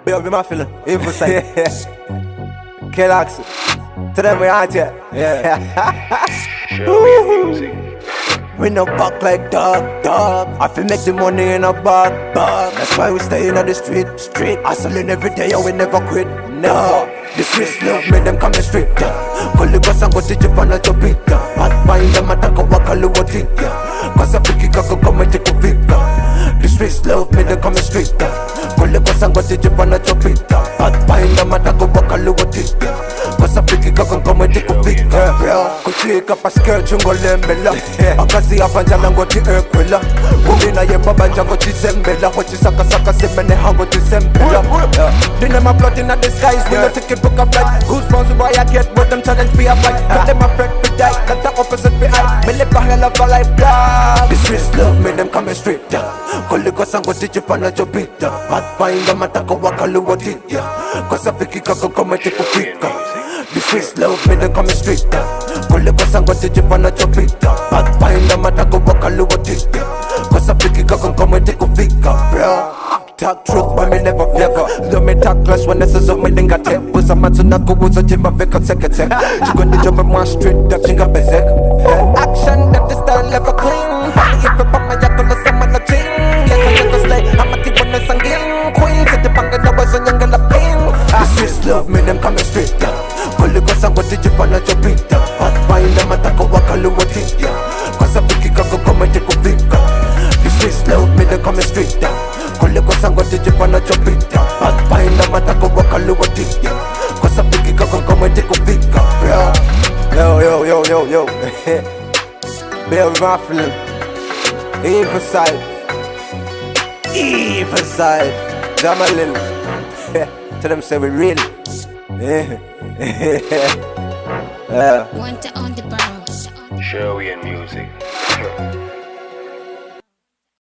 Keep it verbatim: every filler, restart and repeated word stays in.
Big up the muffin, evil side. Kellogg's. To them we aren't yet. Yeah. We no buck like dog, dog. I feel make the money in a bag, bag. That's why we stay in the street, street. Hustling every day and we never quit, never. The streets love me, them coming straight. Call the boss and go to Japan at your beat. Hot find them at a go walk a little thing. Cause I think you can come and take a pic. The streets love me, they coming straight. Call the boss and go to Japan at your beat. Hot find them at a go walk a little thing. Cause I think you can come and take a pic. Kuchika pa skirt chungo lembela. Akazi abanja ngo ti ekwela. Kumina ye babanja ngo ti sembela. Hochi saka saka semene hango ti sembela. Dine ma plotting at the skies. We no ticket book of flight. Goosebumps boy I get with them challenge for a fight. Cut them a prep for die. Cut the opposite for I. Me live a hell of a life dog. The streets love me, them coming straight. Koliko sango ti chipana jo beat. Hot find them atako wakalu wati. Cause I think you can come and take a pic. The streets love me, they coming straight. Koliko sango ti chipana jo beat. Hot find them atako wakalu wati. Cause I think you can come and take a pic, bro. Talk truth, but me never never. Do me talk clash when this is on me dinga tech. Was a man to knock was a jimba veka secretary. You going to jump and one straight up chinga bezek. Action that the style never clean. If you pop my jackal or some other thing. Let a little slay, I'm a keep on the sangin. Queen, set the bang and I was a young and a pain. The streets love me, them coming straight. Koliko sango to Japan at your beat. Hot find them atako wakalu wati. Cause I think you can come and take a pic. The streets love me, they coming straight. Koliko sango to Japan at your beat. Hot find them atako wakalu wati. Cause I think you can come and take a pic, bro. Yo, yo, yo, yo, yo. Bill Muffin. Evil side. Evil side. Jamalin. Tell them say we real. Yeah. Winter on the barrel. Showy and music.